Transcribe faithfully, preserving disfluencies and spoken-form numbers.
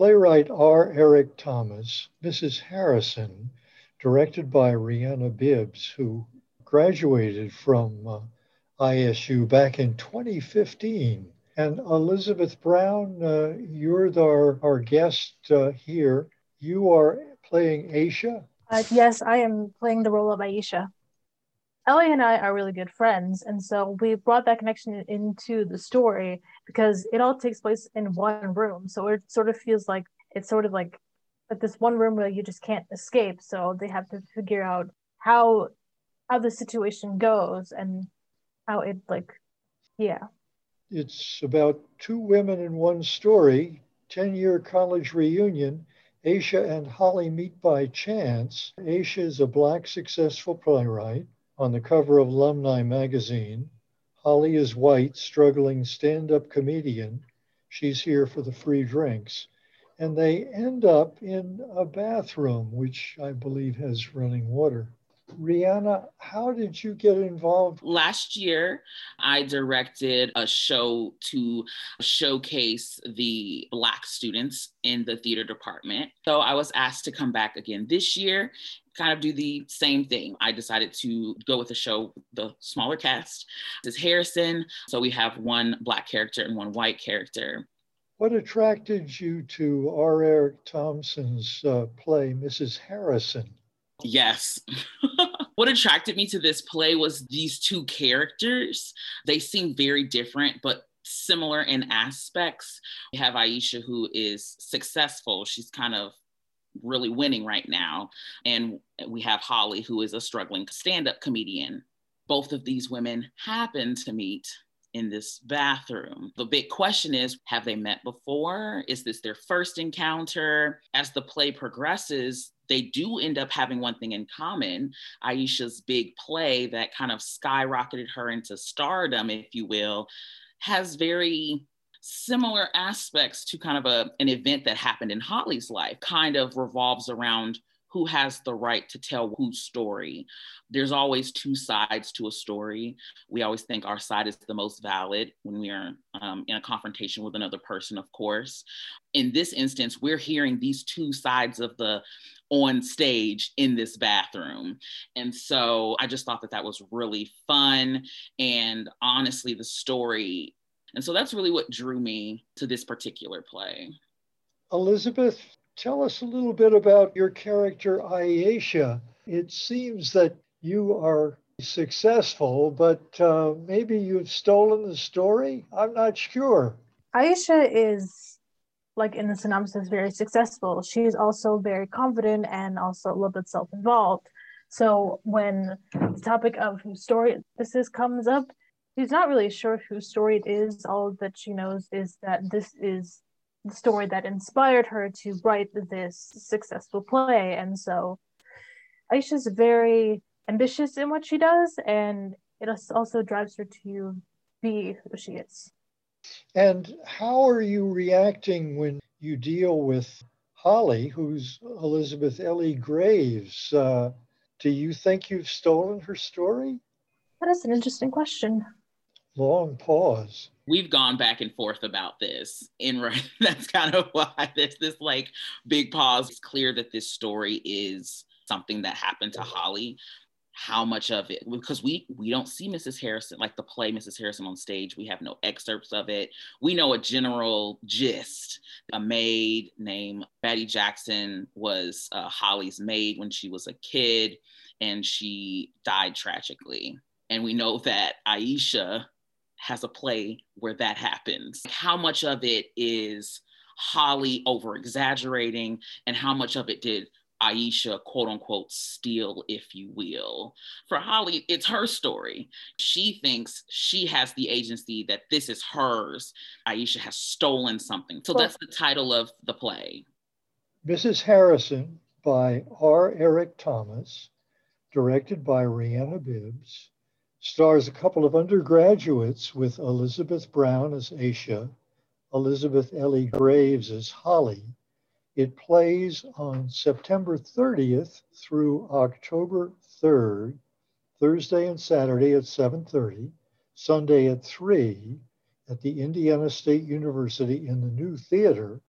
Playwright R. Eric Thomas, Missus Harrison, directed by Rhianna Bibbs, who graduated from uh, I S U back in twenty fifteen. And Elizabeth Brown, uh, you're the, our, our guest uh, here. You are playing Aisha. Uh, yes, I am playing the role of Aisha. Ellie and I are really good friends, and so we brought that connection into the story because it all takes place in one room. So it sort of feels like it's sort of like like this one room where you just can't escape. So they have to figure out how how the situation goes and how it like yeah. It's about two women in one story, ten year college reunion. Aisha and Holly meet by chance. Aisha is a Black successful playwright on the cover of Alumni magazine. Holly is white, struggling stand up comedian. She's here for the free drinks. And they end up in a bathroom, which I believe has running water. Rhianna, how did you get involved? Last year, I directed a show to showcase the Black students in the theater department. So I was asked to come back again this year, kind of do the same thing. I decided to go with a show, the smaller cast. This is Harrison. So we have one Black character and one white character. What attracted you to R. Eric Thompson's uh, play, Missus Harrison? Yes. What attracted me to this play was these two characters. They seem very different, but similar in aspects. We have Aisha, who is successful. She's kind of really winning right now. And we have Holly, who is a struggling stand-up comedian. Both of these women happen to meet in this bathroom. The big question is, have they met before? Is this their first encounter? As the play progresses, they do end up having one thing in common. Aisha's big play that kind of skyrocketed her into stardom, if you will, has very similar aspects to kind of a, an event that happened in Holly's life, kind of revolves around who has the right to tell whose story. There's always two sides to a story. We always think our side is the most valid when we are um, in a confrontation with another person, of course. In this instance, we're hearing these two sides of the on stage in this bathroom. And so I just thought that that was really fun. And honestly, the story. And so that's really what drew me to this particular play. Elizabeth, tell us a little bit about your character, Aisha. It seems that you are successful, but uh, maybe you've stolen the story? I'm not sure. Aisha is, like in the synopsis, very successful. She's also very confident and also a little bit self-involved. So when the topic of whose story this is comes up, she's not really sure whose story it is. All that she knows is that this is the story that inspired her to write this successful play. And so Aisha's very ambitious in what she does, and it also drives her to be who she is. And how are you reacting when you deal with Holly, who's Elizabeth Ellie Graves? Uh, do you think you've stolen her story? That is an interesting question. Long pause. We've gone back and forth about this. And right, that's kind of why there's this like big pause. It's clear that this story is something that happened to Holly. How much of it, because we we don't see Missus Harrison, like the play Missus Harrison on stage. We have no excerpts of it. We know a general gist. A maid named Betty Jackson was uh, Holly's maid when she was a kid, and she died tragically. And we know that Aisha has a play where that happens. How much of it is Holly over exaggerating, and how much of it did Aisha, quote unquote, steal, if you will? For Holly, it's her story. She thinks she has the agency, that this is hers. Aisha has stolen something. So that's the title of the play. Missus Harrison by R. Eric Thomas, directed by Rhianna Bibbs, stars a couple of undergraduates with Elizabeth Brown as Aisha, Elizabeth Ellie Graves as Holly. It plays on September thirtieth through October third, Thursday and Saturday at seven thirty, Sunday at three at the Indiana State University in the New Theater